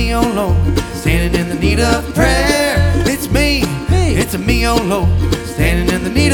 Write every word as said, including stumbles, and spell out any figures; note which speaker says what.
Speaker 1: me, oh Lord, standing in the need of prayer. It's me, it's a me, oh Lord, standing in the need